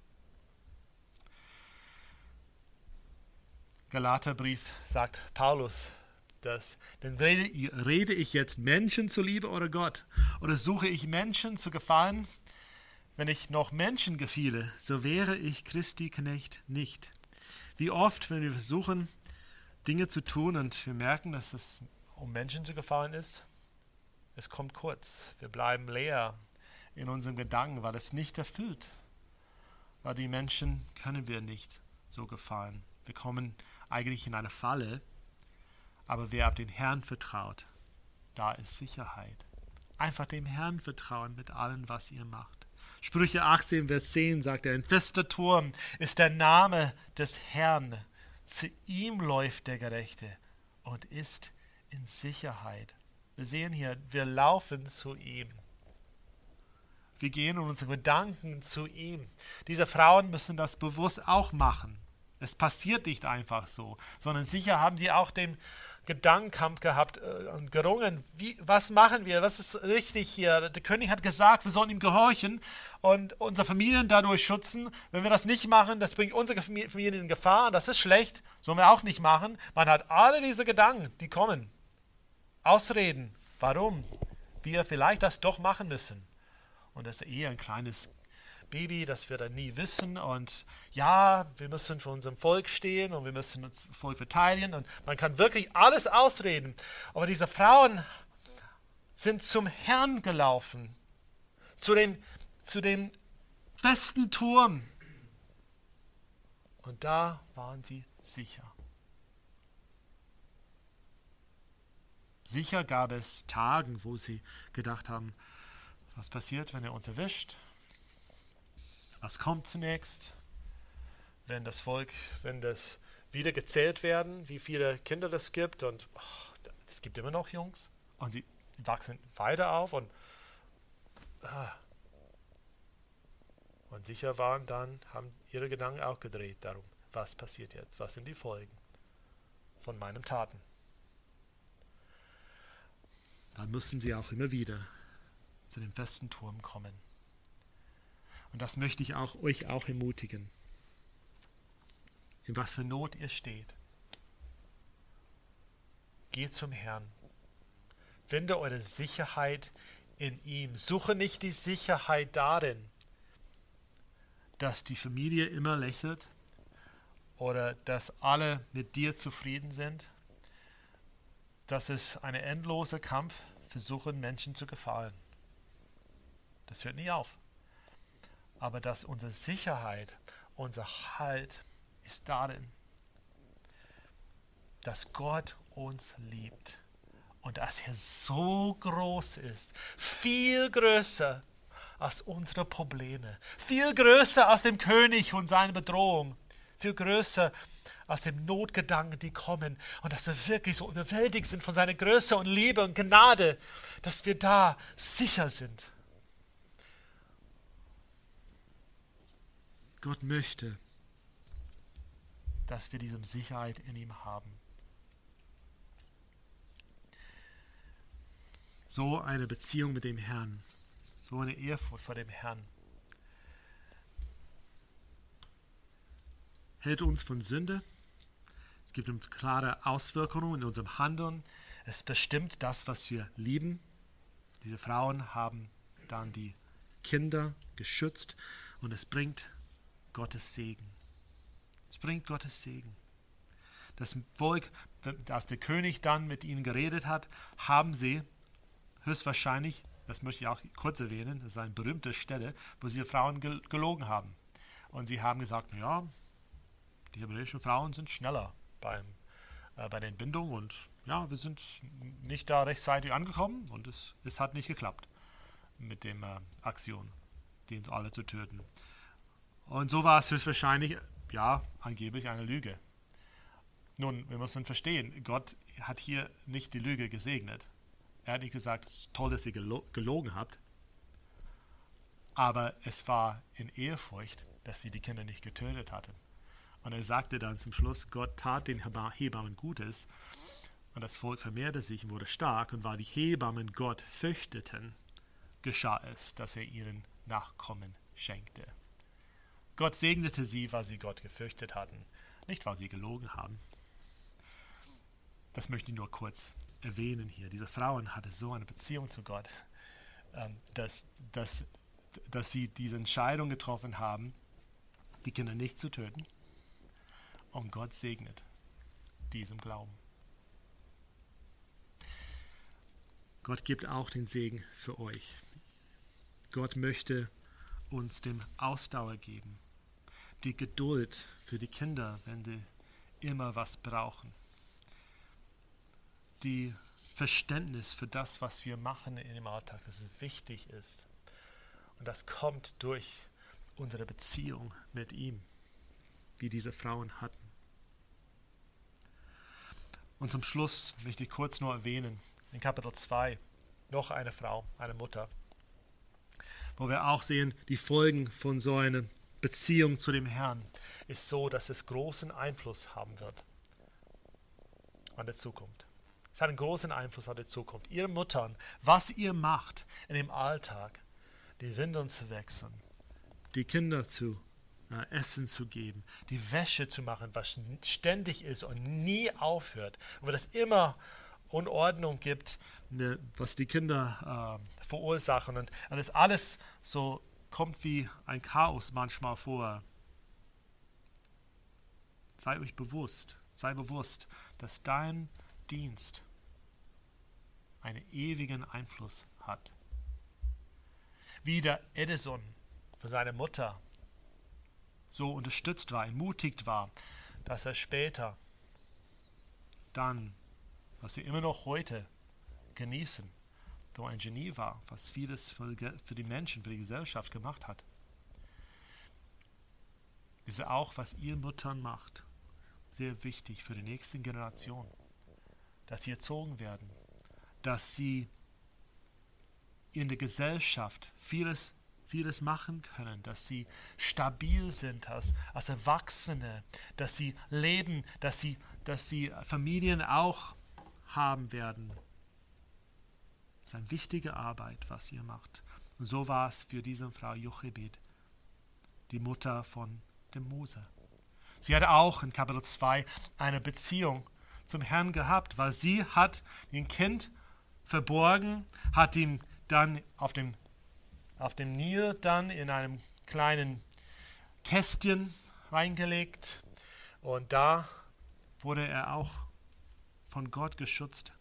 Galaterbrief sagt Paulus, dass, denn rede, rede ich jetzt Menschen zuliebe oder Gott? Oder suche ich Menschen zu gefallen? Wenn ich noch Menschen gefiele, so wäre ich Christi Knecht nicht. Wie oft, wenn wir versuchen, Dinge zu tun und wir merken, dass es um Menschen zu gefallen ist, es kommt kurz. Wir bleiben leer in unserem Gedanken, weil es nicht erfüllt. Weil die Menschen können wir nicht so gefallen. Wir kommen eigentlich in eine Falle, aber wer auf den Herrn vertraut, da ist Sicherheit. Einfach dem Herrn vertrauen mit allem, was ihr macht. Sprüche achtzehn, Vers zehn sagt er, ein fester Turm ist der Name des Herrn. Zu ihm läuft der Gerechte und ist in Sicherheit. Wir sehen hier, wir laufen zu ihm. Wir gehen in unseren Gedanken zu ihm. Diese Frauen müssen das bewusst auch machen. Es passiert nicht einfach so, sondern sicher haben sie auch den Gedankenkampf gehabt und gerungen. Wie, was machen wir? Was ist richtig hier? Der König hat gesagt, wir sollen ihm gehorchen und unsere Familien dadurch schützen. Wenn wir das nicht machen, das bringt unsere Familien in Gefahr. Das ist schlecht. Sollen wir auch nicht machen. Man hat alle diese Gedanken, die kommen. Ausreden. Warum? Wir vielleicht das doch machen müssen. Und das ist eher ein kleines Baby, das wir dann nie wissen. Und ja, wir müssen für unser Volk stehen und wir müssen das Volk verteidigen. Und man kann wirklich alles ausreden. Aber diese Frauen sind zum Herrn gelaufen. Zu dem, zu dem festen Turm. Und da waren sie sicher. Sicher gab es Tage, wo sie gedacht haben, was passiert, wenn er uns erwischt? Was kommt zunächst? Wenn das Volk, wenn das wieder gezählt werden, wie viele Kinder das gibt und es oh, gibt immer noch Jungs und sie wachsen weiter auf und ah. und sicher waren dann, haben ihre Gedanken auch gedreht darum, was passiert jetzt? Was sind die Folgen von meinen Taten? Dann müssen sie auch immer wieder zu dem festen Turm kommen. Und das möchte ich auch, euch auch ermutigen. In was für Not ihr steht. Geht zum Herrn. Finde eure Sicherheit in ihm. Suche nicht die Sicherheit darin, dass die Familie immer lächelt oder dass alle mit dir zufrieden sind. Das ist ein endloser Kampf, versuchen Menschen zu gefallen. Das hört nie auf. Aber dass unsere Sicherheit, unser Halt ist darin, dass Gott uns liebt und dass er so groß ist, viel größer als unsere Probleme, viel größer als dem König und seine Bedrohung, viel größer als dem Notgedanken, die kommen und dass wir wirklich so überwältigt sind von seiner Größe und Liebe und Gnade, dass wir da sicher sind. Gott möchte, dass wir diese Sicherheit in ihm haben. So eine Beziehung mit dem Herrn, so eine Ehrfurcht vor dem Herrn, hält uns von Sünde. Es gibt uns klare Auswirkungen in unserem Handeln. Es bestimmt das, was wir lieben. Diese Frauen haben dann die Kinder geschützt und es bringt Gottes Segen. Es bringt Gottes Segen. Das Volk, als der König dann mit ihnen geredet hat, haben sie höchstwahrscheinlich, das möchte ich auch kurz erwähnen, das ist eine berühmte Stelle, wo diese Frauen gelogen haben. Und sie haben gesagt, ja, die hebräischen Frauen sind schneller beim, äh, bei den Bindungen und ja, wir sind nicht da rechtzeitig angekommen und es, es hat nicht geklappt mit der äh, Aktion, den alle zu töten. Und so war es höchstwahrscheinlich, ja, angeblich eine Lüge. Nun, wir müssen verstehen, Gott hat hier nicht die Lüge gesegnet. Er hat nicht gesagt, es ist toll, dass ihr gelo- gelogen habt. Aber es war in Ehrfurcht, dass sie die Kinder nicht getötet hatten. Und er sagte dann zum Schluss, Gott tat den Hebammen Gutes. Und das Volk vermehrte sich und wurde stark. Und weil die Hebammen Gott fürchteten, geschah es, dass er ihren Nachkommen schenkte. Gott segnete sie, weil sie Gott gefürchtet hatten, nicht weil sie gelogen haben. Das möchte ich nur kurz erwähnen hier. Diese Frauen hatten so eine Beziehung zu Gott, dass, dass, dass sie diese Entscheidung getroffen haben, die Kinder nicht zu töten. Und Gott segnet diesem Glauben. Gott gibt auch den Segen für euch. Gott möchte uns dem Ausdauer geben, die Geduld für die Kinder, wenn die immer was brauchen, die Verständnis für das, was wir machen in dem Alltag, dass es wichtig ist. Und das kommt durch unsere Beziehung mit ihm, wie diese Frauen hatten. Und zum Schluss möchte ich kurz nur erwähnen, in Kapitel zwei, noch eine Frau, eine Mutter, wo wir auch sehen, die Folgen von so einer Beziehung zu dem Herrn ist so, dass es großen Einfluss haben wird an der Zukunft. Es hat einen großen Einfluss auf die Zukunft. Ihr Müttern, was ihr macht in dem Alltag, die Windeln zu wechseln, die Kinder zu äh, essen zu geben, die Wäsche zu machen, was ständig ist und nie aufhört, wo das immer Unordnung gibt, ne, was die Kinder äh, verursachen. Und das alles so kommt wie ein Chaos manchmal vor. Sei euch bewusst, sei bewusst, dass dein Dienst einen ewigen Einfluss hat. Wie der Edison für seine Mutter so unterstützt war, ermutigt war, dass er später dann, was sie immer noch heute genießen, so ein Genie war, was vieles für die Menschen, für die Gesellschaft gemacht hat. Ist auch, was ihr Müttern macht, sehr wichtig für die nächsten Generationen, dass sie erzogen werden, dass sie in der Gesellschaft vieles, vieles machen können, dass sie stabil sind als, als Erwachsene, dass sie leben, dass sie, dass sie Familien auch haben werden. Das ist eine wichtige Arbeit, was ihr macht. Und so war es für diese Frau Jochebed, die Mutter von dem Mose. Sie hatte auch in Kapitel zwei eine Beziehung zum Herrn gehabt, weil sie hat ihr Kind verborgen, hat ihn dann auf dem, auf dem Nil dann in einem kleinen Kästchen reingelegt und da wurde er auch von Gott geschützt.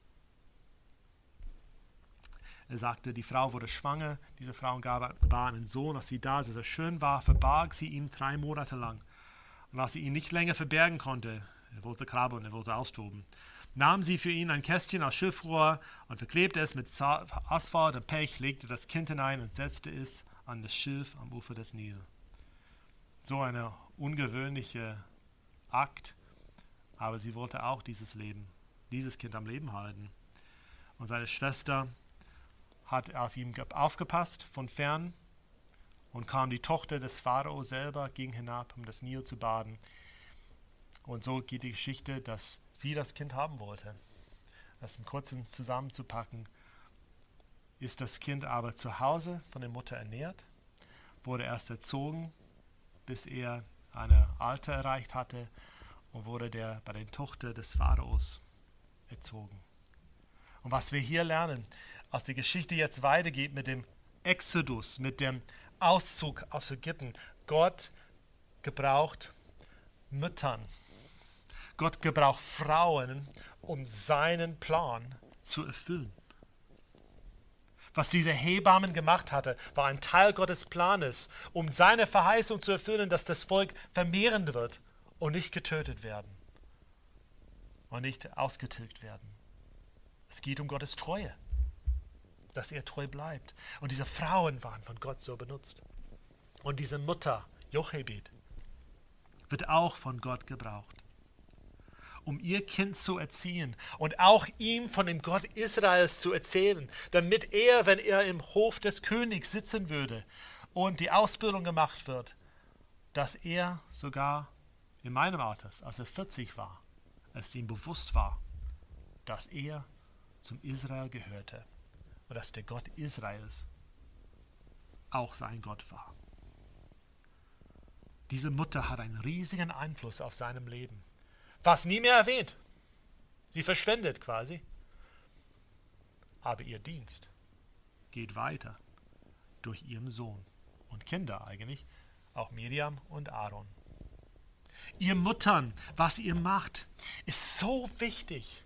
Er sagte, die Frau wurde schwanger, diese Frau gab einen Sohn, als sie da sehr schön war, verbarg sie ihn drei Monate lang. Und als sie ihn nicht länger verbergen konnte, er wollte krabbeln, er wollte austoben, nahm sie für ihn ein Kästchen aus Schiffrohr und verklebte es mit Asphalt und Pech, legte das Kind hinein und setzte es an das Schiff am Ufer des Nil. So eine ungewöhnliche Akt, aber sie wollte auch dieses Leben, dieses Kind am Leben halten. Und seine Schwester hat auf ihn aufgepasst von fern und kam die Tochter des Pharao selber, ging hinab, um das Nil zu baden. Und so geht die Geschichte, dass sie das Kind haben wollte. Das im Kurzen zusammenzupacken, ist das Kind aber zu Hause von der Mutter ernährt, wurde erst erzogen, bis er eine Alter erreicht hatte und wurde der bei der Tochter des Pharaos erzogen. Und was wir hier lernen, als die Geschichte jetzt weitergeht mit dem Exodus, mit dem Auszug aus Ägypten, Gott gebraucht Müttern. Gott gebraucht Frauen, um seinen Plan zu erfüllen. Was diese Hebammen gemacht hatte, war ein Teil Gottes Planes, um seine Verheißung zu erfüllen, dass das Volk vermehren wird und nicht getötet werden und nicht ausgetilgt werden. Es geht um Gottes Treue, dass er treu bleibt. Und diese Frauen waren von Gott so benutzt. Und diese Mutter, Jochebed, wird auch von Gott gebraucht, um ihr Kind zu erziehen und auch ihm von dem Gott Israels zu erzählen, damit er, wenn er im Hof des Königs sitzen würde und die Ausbildung gemacht wird, dass er sogar in meinem Alter, als er vierzig war, als ihm bewusst war, dass er zum Israel gehörte und dass der Gott Israels auch sein Gott war. Diese Mutter hat einen riesigen Einfluss auf seinem Leben. Was nie mehr erwähnt. Sie verschwendet quasi. Aber ihr Dienst geht weiter durch ihren Sohn und Kinder eigentlich, auch Miriam und Aaron. Ihr Muttern, was ihr macht, ist so wichtig.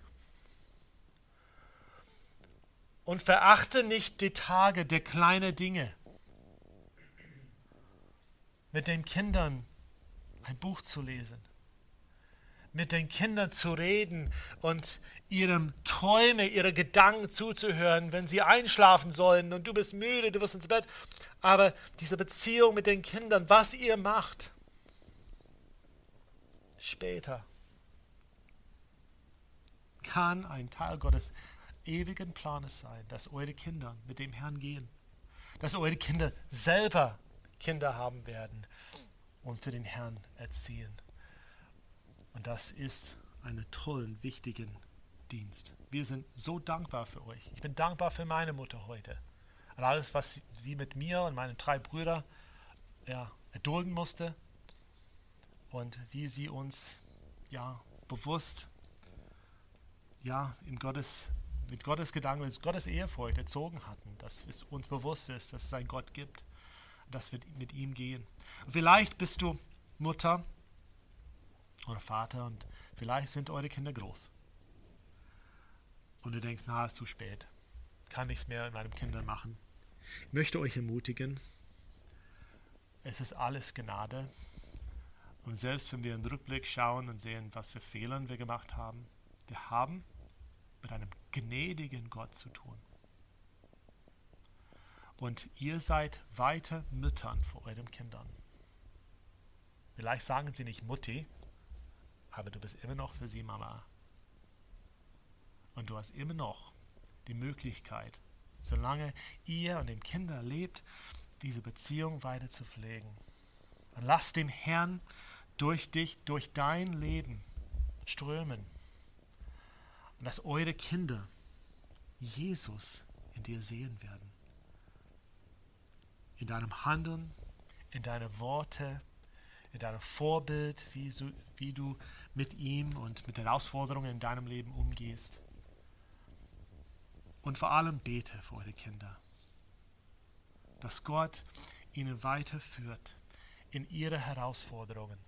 Und verachte nicht die Tage der kleinen Dinge. Mit den Kindern ein Buch zu lesen. Mit den Kindern zu reden und ihrem Träume, ihre Gedanken zuzuhören, wenn sie einschlafen sollen und du bist müde, du wirst ins Bett. Aber diese Beziehung mit den Kindern, was ihr macht, später kann ein Teil Gottes ewigen Planes sein, dass eure Kinder mit dem Herrn gehen, dass eure Kinder selber Kinder haben werden und für den Herrn erziehen. Und das ist einen tollen, wichtigen Dienst. Wir sind so dankbar für euch. Ich bin dankbar für meine Mutter heute. Und alles, was sie mit mir und meinen drei Brüdern ja, erdulden musste. Und wie sie uns ja, bewusst ja, in Gottes, mit Gottes Gedanken, mit Gottes Ehrfurcht erzogen hatten. Dass es uns bewusst ist, dass es einen Gott gibt. Dass wir mit ihm gehen. Und vielleicht bist du Mutter oder Vater und vielleicht sind eure Kinder groß. Und du denkst, na, ist zu spät. Kann nichts mehr mit meinen Kindern machen. Ich möchte euch ermutigen, es ist alles Gnade. Und selbst wenn wir in den Rückblick schauen und sehen, was für Fehler wir gemacht haben, wir haben mit einem gnädigen Gott zu tun. Und ihr seid weiter Müttern vor euren Kindern. Vielleicht sagen sie nicht Mutti, aber du bist immer noch für sie Mama. Und du hast immer noch die Möglichkeit, solange ihr und den Kindern lebt, diese Beziehung weiter zu pflegen. Und lass den Herrn durch dich, durch dein Leben strömen. Und dass eure Kinder Jesus in dir sehen werden. In deinem Handeln, in deinen Worten, in deinem Vorbild, wie, so, wie du mit ihm und mit den Herausforderungen in deinem Leben umgehst. Und vor allem bete für eure Kinder, dass Gott ihnen weiterführt in ihre Herausforderungen.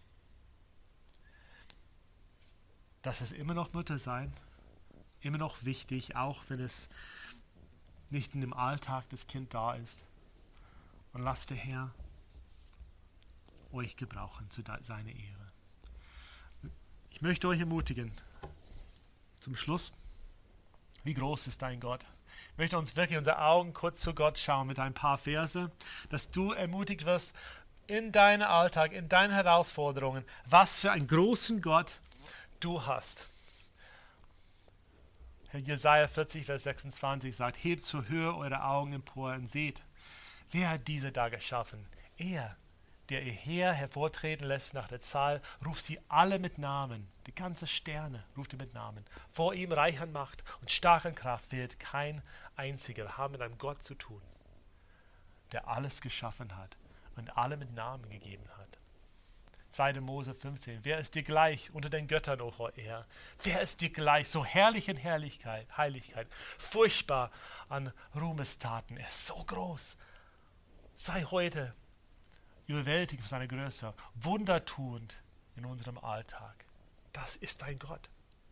Dass es immer noch Mütter sein, immer noch wichtig, auch wenn es nicht in dem Alltag des Kindes da ist. Und lasst der Herr euch gebrauchen zu seiner Ehre. Ich möchte euch ermutigen, zum Schluss, wie groß ist dein Gott? Ich möchte uns wirklich unsere Augen kurz zu Gott schauen mit ein paar Verse, dass du ermutigt wirst in deinem Alltag, in deinen Herausforderungen, was für einen großen Gott du hast. Jesaja vierzig, Vers sechsundzwanzig sagt, hebt zur Höhe eure Augen empor und seht, wer hat diese da geschaffen? Er, der ihr Heer hervortreten lässt nach der Zahl, ruft sie alle mit Namen. Die ganze Sterne ruft er mit Namen. Vor ihm reich an Macht und stark an Kraft fehlt kein einziger. Wir haben mit einem Gott zu tun, der alles geschaffen hat und alle mit Namen gegeben hat. zweiter Mose fünfzehn. Wer ist dir gleich unter den Göttern, o Herr? Wer ist dir gleich, so herrlich in Herrlichkeit, Heiligkeit, furchtbar an Ruhmestaten? Er ist so groß. Sei heute überwältigend von seiner Größe, wundertuend in unserem Alltag. Das ist dein Gott.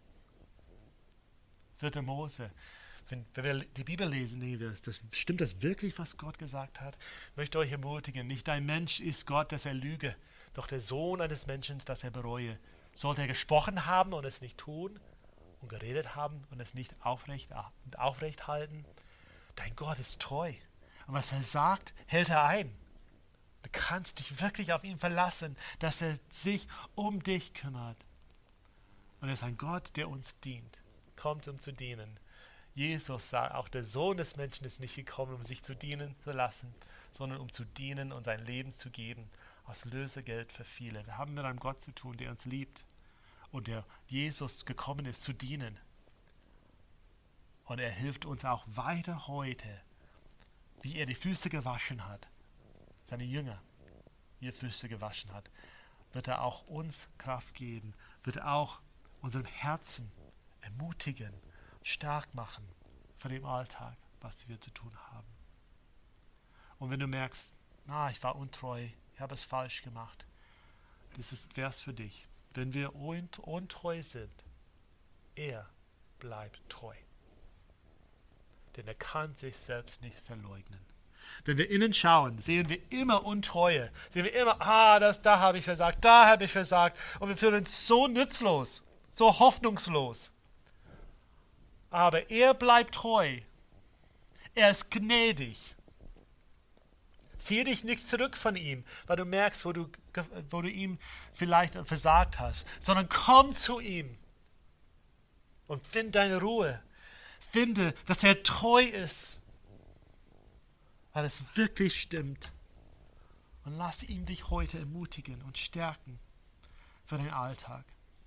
vierter Mose. Wenn, wenn wir die Bibel lesen, nehmen wir es. Das, stimmt das wirklich, was Gott gesagt hat? Ich möchte euch ermutigen, nicht ein Mensch ist Gott, dass er lüge, doch der Sohn eines Menschen, dass er bereue. Sollte er gesprochen haben und es nicht tun und geredet haben und es nicht aufrecht, und aufrecht halten? Dein Gott ist treu. Und was er sagt, hält er ein. Du kannst dich wirklich auf ihn verlassen, dass er sich um dich kümmert. Und er ist ein Gott, der uns dient, kommt, um zu dienen. Jesus sagt, auch der Sohn des Menschen ist nicht gekommen, um sich zu dienen zu lassen, sondern um zu dienen und sein Leben zu geben, als Lösegeld für viele. Wir haben mit einem Gott zu tun, der uns liebt und der Jesus gekommen ist, zu dienen. Und er hilft uns auch weiter heute, wie er die Füße gewaschen hat, seine Jünger, ihr Füße gewaschen hat, wird er auch uns Kraft geben, wird er auch unserem Herzen ermutigen, stark machen für den Alltag, was wir zu tun haben. Und wenn du merkst, na, ich war untreu, ich habe es falsch gemacht, das ist Vers für dich. Wenn wir untreu sind, er bleibt treu. Denn er kann sich selbst nicht verleugnen. Wenn wir innen schauen, sehen wir immer Untreue. Sehen wir immer, ah, das, da habe ich versagt, da habe ich versagt. Und wir fühlen uns so nutzlos, so hoffnungslos. Aber er bleibt treu. Er ist gnädig. Ziehe dich nicht zurück von ihm, weil du merkst, wo du, wo du ihm vielleicht versagt hast, sondern komm zu ihm und find deine Ruhe. Finde, dass er treu ist, weil es wirklich stimmt. Und lass ihn dich heute ermutigen und stärken für den Alltag.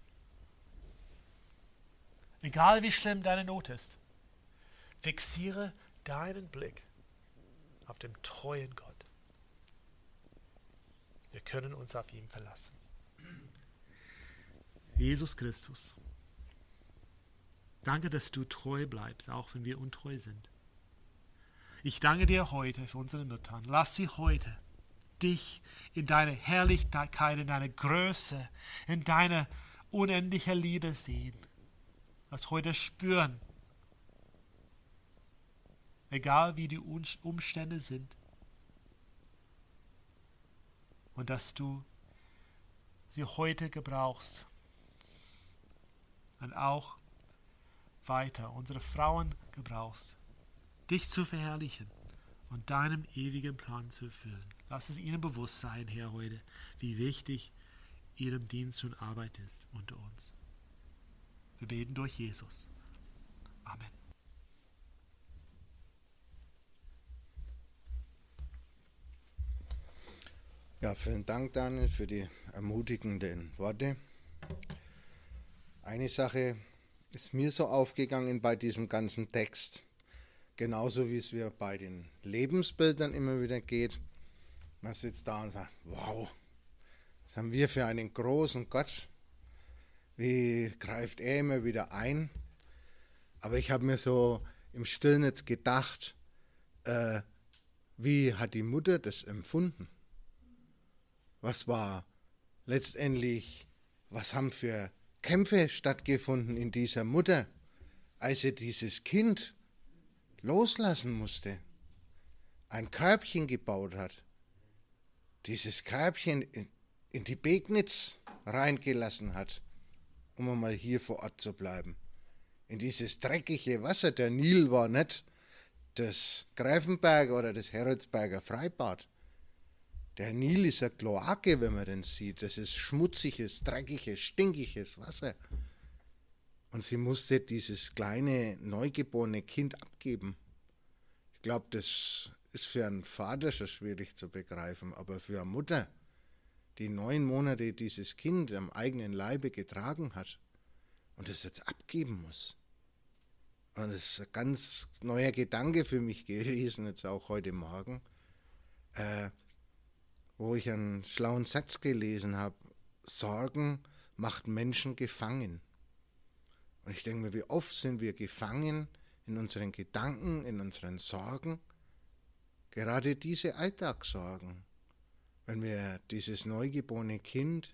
Egal wie schlimm deine Not ist, fixiere deinen Blick auf den treuen Gott. Wir können uns auf ihn verlassen. Jesus Christus, danke, dass du treu bleibst, auch wenn wir untreu sind. Ich danke dir heute für unsere Mütter. Lass sie heute dich in deine Herrlichkeit, in deine Größe, in deine unendliche Liebe sehen. Lass heute spüren, egal wie die Umstände sind, und dass du sie heute gebrauchst und auch weiter unsere Frauen gebrauchst, dich zu verherrlichen und deinem ewigen Plan zu erfüllen. Lass es ihnen bewusst sein, Herr, heute, wie wichtig ihrem Dienst und Arbeit ist unter uns. Wir beten durch Jesus. Amen. Ja, vielen Dank, Daniel, für die ermutigenden Worte. Eine Sache ist mir so aufgegangen bei diesem ganzen Text, genauso wie es mir bei den Lebensbildern immer wieder geht. Man sitzt da und sagt, wow, was haben wir für einen großen Gott? Wie greift er immer wieder ein? Aber ich habe mir so im Stillen jetzt gedacht, äh, wie hat die Mutter das empfunden? Was war letztendlich, was haben für Kämpfe stattgefunden in dieser Mutter, als sie dieses Kind loslassen musste, ein Körbchen gebaut hat, dieses Körbchen in, in die Pegnitz reingelassen hat, um einmal hier vor Ort zu bleiben. In dieses dreckige Wasser, der Nil war nicht das Greifenberger oder das Herodsberger Freibad. Der Nil ist eine Kloake, wenn man den sieht. Das ist schmutziges, dreckiges, stinkiges Wasser. Und sie musste dieses kleine, neugeborene Kind abgeben. Ich glaube, das ist für einen Vater schon schwierig zu begreifen, aber für eine Mutter, die neun Monate dieses Kind am eigenen Leibe getragen hat und es jetzt abgeben muss. Und das ist ein ganz neuer Gedanke für mich gewesen, jetzt auch heute Morgen, äh, wo ich einen schlauen Satz gelesen habe, Sorgen macht Menschen gefangen. Und ich denke mir, wie oft sind wir gefangen in unseren Gedanken, in unseren Sorgen, gerade diese Alltagssorgen, wenn wir dieses neugeborene Kind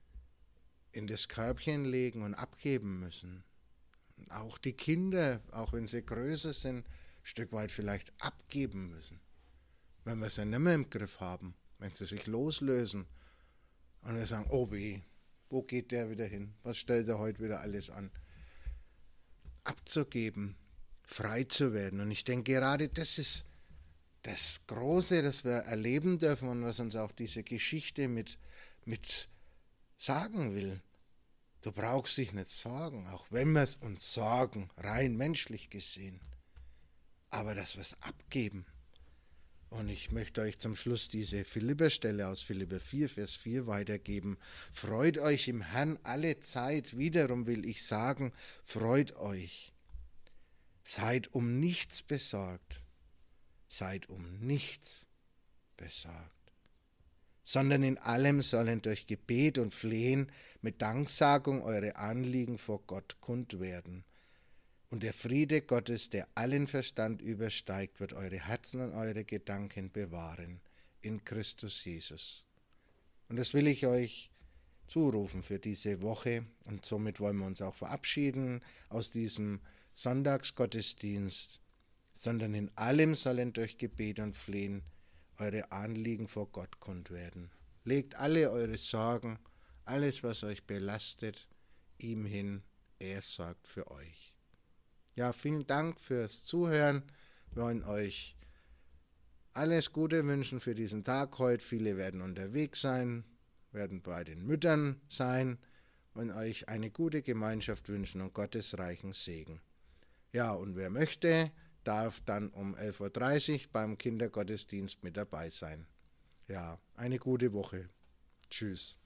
in das Körbchen legen und abgeben müssen. Und auch die Kinder, auch wenn sie größer sind, ein Stück weit vielleicht abgeben müssen, wenn wir sie nicht mehr im Griff haben. Wenn sie sich loslösen und wir sagen, oh weh, wo geht der wieder hin? Was stellt er heute wieder alles an? Abzugeben, frei zu werden. Und ich denke, gerade das ist das Große, das wir erleben dürfen und was uns auch diese Geschichte mit, mit sagen will. Du brauchst dich nicht sorgen, auch wenn wir es uns sorgen, rein menschlich gesehen. Aber dass wir es abgeben. Und ich möchte euch zum Schluss diese Philipperstelle aus Philipper vier, Vers vier weitergeben. Freut euch im Herrn alle Zeit. Wiederum will ich sagen, freut euch. Seid um nichts besorgt. Seid um nichts besorgt. Sondern in allem sollen durch Gebet und Flehen mit Danksagung eure Anliegen vor Gott kund werden. Und der Friede Gottes, der allen Verstand übersteigt, wird eure Herzen und eure Gedanken bewahren in Christus Jesus. Und das will ich euch zurufen für diese Woche. Und somit wollen wir uns auch verabschieden aus diesem Sonntagsgottesdienst. Sondern in allem sollen durch Gebet und Flehen eure Anliegen vor Gott kund werden. Legt alle eure Sorgen, alles, was euch belastet, ihm hin. Er sorgt für euch. Ja, vielen Dank fürs Zuhören. Wir wollen euch alles Gute wünschen für diesen Tag heute. Viele werden unterwegs sein, werden bei den Müttern sein und euch eine gute Gemeinschaft wünschen und Gottes reichen Segen. Ja, und wer möchte, darf dann um elf Uhr dreißig beim Kindergottesdienst mit dabei sein. Ja, eine gute Woche. Tschüss.